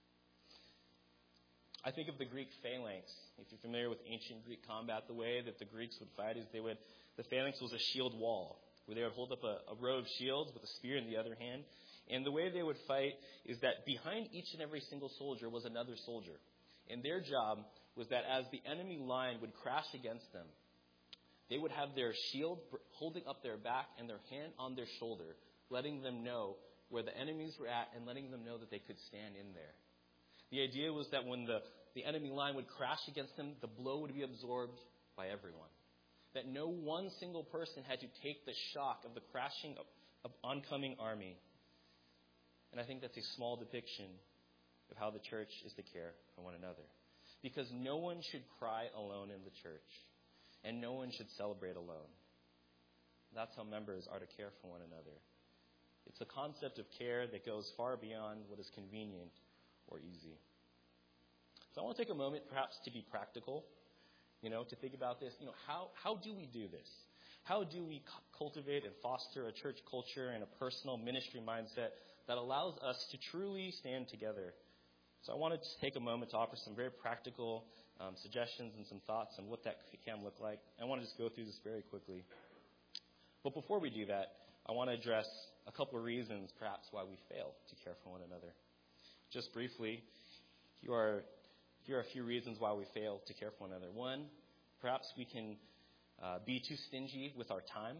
Speaker 1: I think of the Greek phalanx. If you're familiar with ancient Greek combat, the way that the Greeks would fight is they would, the phalanx was a shield wall, where they would hold up a, a row of shields with a spear in the other hand. And the way they would fight is that behind each and every single soldier was another soldier. And their job was that as the enemy line would crash against them, they would have their shield holding up their back and their hand on their shoulder, letting them know where the enemies were at and letting them know that they could stand in there. The idea was that when the, the enemy line would crash against them, the blow would be absorbed by everyone. That no one single person had to take the shock of the crashing of, of oncoming army. And I think that's a small depiction of how the church is to care for one another. Because no one should cry alone in the church. And no one should celebrate alone. That's how members are to care for one another. It's a concept of care that goes far beyond what is convenient or easy. So I want to take a moment perhaps to be practical, you know, to think about this. You know, how, how do we do this? How do we cultivate and foster a church culture and a personal ministry mindset that allows us to truly stand together? So I wanted to take a moment to offer some very practical um, suggestions and some thoughts on what that can look like. I want to just go through this very quickly. But before we do that, I want to address a couple of reasons perhaps why we fail to care for one another. Just briefly, here are, here are a few reasons why we fail to care for one another. One, perhaps we can uh, be too stingy with our time.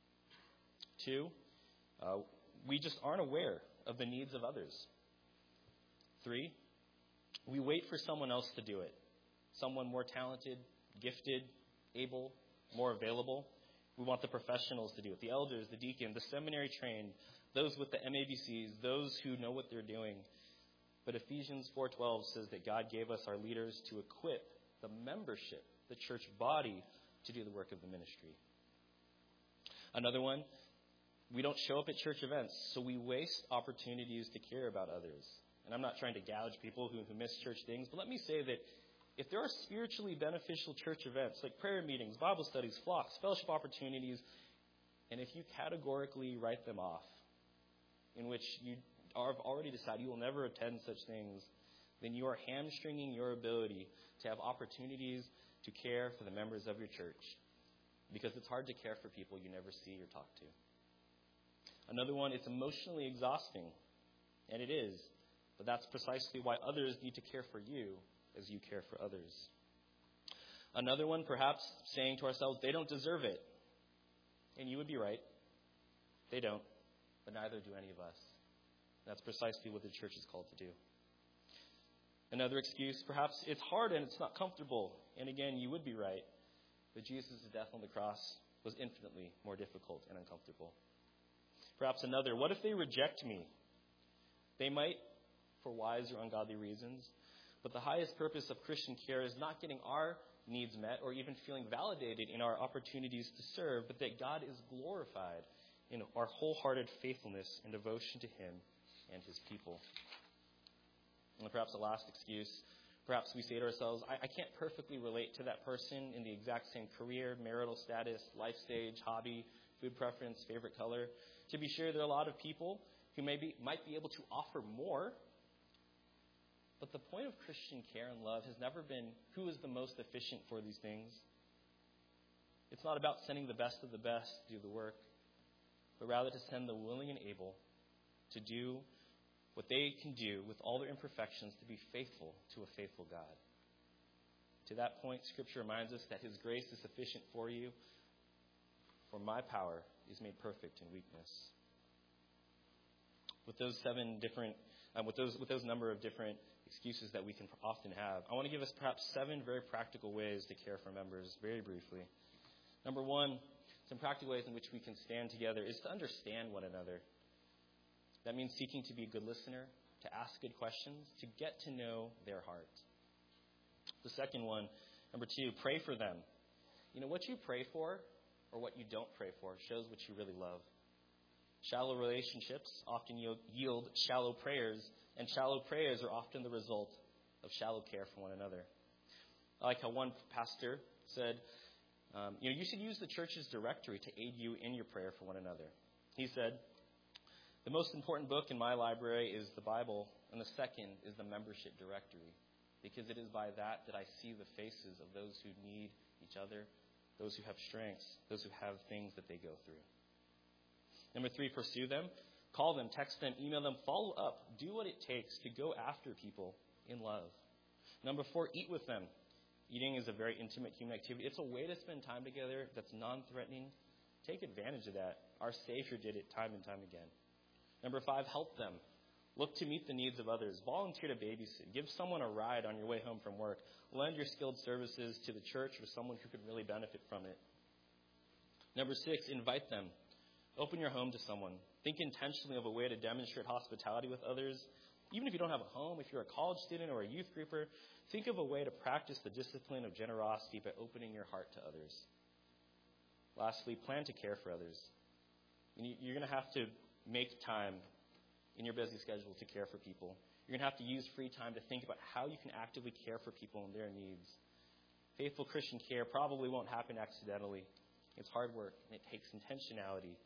Speaker 1: Two, uh, we just aren't aware of the needs of others. Three, we wait for someone else to do it. Someone more talented, gifted, able, more available. We want the professionals to do it. The elders, the deacon, the seminary trained, those with the M A B Cs, those who know what they're doing. But Ephesians four twelve says that God gave us our leaders to equip the membership, the church body, to do the work of the ministry. Another one, we don't show up at church events, so we waste opportunities to care about others. And I'm not trying to gouge people who, who miss church things, but let me say that if there are spiritually beneficial church events like prayer meetings, Bible studies, flocks, fellowship opportunities, and if you categorically write them off, in which you have already decided you will never attend such things, then you are hamstringing your ability to have opportunities to care for the members of your church, because it's hard to care for people you never see or talk to. Another one, it's emotionally exhausting, and it is, but that's precisely why others need to care for you as you care for others. Another one, perhaps saying to ourselves, they don't deserve it. And you would be right. They don't, but neither do any of us. That's precisely what the church is called to do. Another excuse, perhaps it's hard and it's not comfortable. And again, you would be right. But Jesus' death on the cross was infinitely more difficult and uncomfortable. Perhaps another, what if they reject me? They might, for wise or ungodly reasons. But the highest purpose of Christian care is not getting our needs met or even feeling validated in our opportunities to serve, but that God is glorified in our wholehearted faithfulness and devotion to Him and His people. And perhaps the last excuse, perhaps we say to ourselves, I, I can't perfectly relate to that person in the exact same career, marital status, life stage, hobby, food preference, favorite color. To be sure, there are a lot of people who maybe might be able to offer more. But the point of Christian care and love has never been who is the most efficient for these things. It's not about sending the best of the best to do the work, but rather to send the willing and able to do what they can do with all their imperfections, to be faithful to a faithful God. To that point, Scripture reminds us that His grace is sufficient for you, for my power is made perfect in weakness. With those seven different, um, with those with those number of different excuses that we can often have, I want to give us perhaps seven very practical ways to care for members, very briefly. Number one, some practical ways in which we can stand together is to understand one another. That means seeking to be a good listener, to ask good questions, to get to know their heart. The second one, number two, pray for them. You know, what you pray for or what you don't pray for shows what you really love. Shallow relationships often yield shallow prayers, and shallow prayers are often the result of shallow care for one another. I like how one pastor said, um, you know, you should use the church's directory to aid you in your prayer for one another. He said, the most important book in my library is the Bible, and the second is the membership directory, because it is by that that I see the faces of those who need each other, those who have strengths, those who have things that they go through. Number three, pursue them. Call them, text them, email them, follow up. Do what it takes to go after people in love. Number four, eat with them. Eating is a very intimate human activity. It's a way to spend time together that's non-threatening. Take advantage of that. Our Savior did it time and time again. Number five, help them. Look to meet the needs of others. Volunteer to babysit. Give someone a ride on your way home from work. Lend your skilled services to the church or someone who could really benefit from it. Number six, invite them. Open your home to someone. Think intentionally of a way to demonstrate hospitality with others. Even if you don't have a home, if you're a college student or a youth grouper, think of a way to practice the discipline of generosity by opening your heart to others. Lastly, plan to care for others. You're going to have to make time in your busy schedule to care for people. You're going to have to use free time to think about how you can actively care for people and their needs. Faithful Christian care probably won't happen accidentally. It's hard work, and it takes intentionality.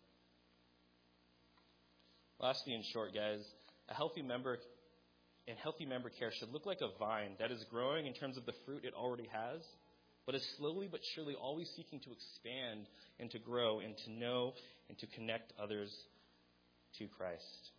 Speaker 1: Lastly, in short, guys, a healthy member and healthy member care should look like a vine that is growing in terms of the fruit it already has, but is slowly but surely always seeking to expand and to grow and to know and to connect others to Christ.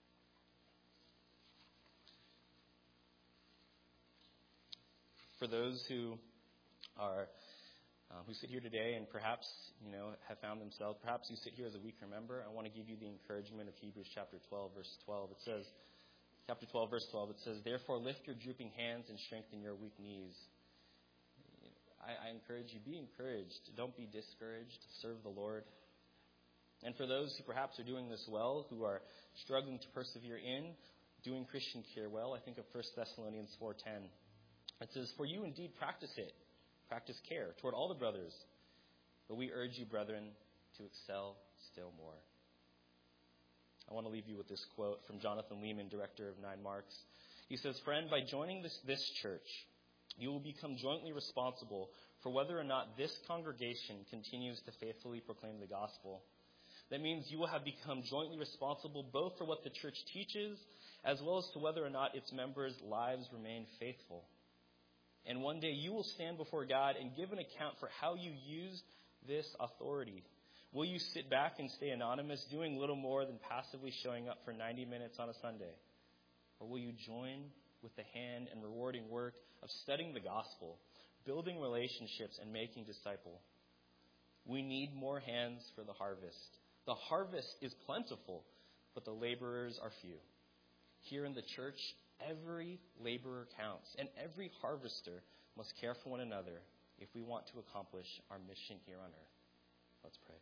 Speaker 1: For those who are uh, who sit here today and perhaps you know have found themselves, perhaps you sit here as a weaker member, I want to give you the encouragement of Hebrews chapter twelve, verse twelve. It says, chapter twelve, verse twelve. It says, "Therefore lift your drooping hands and strengthen your weak knees." I, I encourage you, be encouraged. Don't be discouraged. Serve the Lord. And for those who perhaps are doing this well, who are struggling to persevere in doing Christian care well, I think of First Thessalonians four ten. It says, "For you indeed practice it, practice care toward all the brothers. But we urge you, brethren, to excel still more." I want to leave you with this quote from Jonathan Lehman, director of Nine Marks. He says, "Friend, by joining this, this church, you will become jointly responsible for whether or not this congregation continues to faithfully proclaim the gospel. That means you will have become jointly responsible both for what the church teaches as well as to whether or not its members' lives remain faithful. And one day you will stand before God and give an account for how you used this authority. Will you sit back and stay anonymous, doing little more than passively showing up for ninety minutes on a Sunday? Or will you join with the hand and rewarding work of studying the gospel, building relationships, and making disciples? We need more hands for the harvest. The harvest is plentiful, but the laborers are few. Here in the church, every laborer counts, and every harvester must care for one another if we want to accomplish our mission here on earth. Let's pray.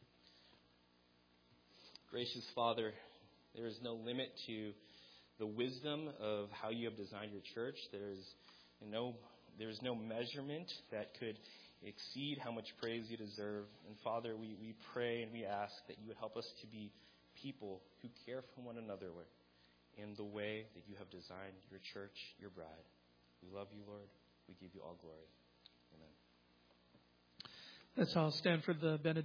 Speaker 1: Gracious Father, there is no limit to the wisdom of how you have designed your church. There is no, there is no measurement that could exceed how much praise you deserve. And Father, we, we pray and we ask that you would help us to be people who care for one another in the way that you have designed your church, your bride. We love you, Lord. We give you all glory. Amen.
Speaker 2: Let's all stand for the benediction.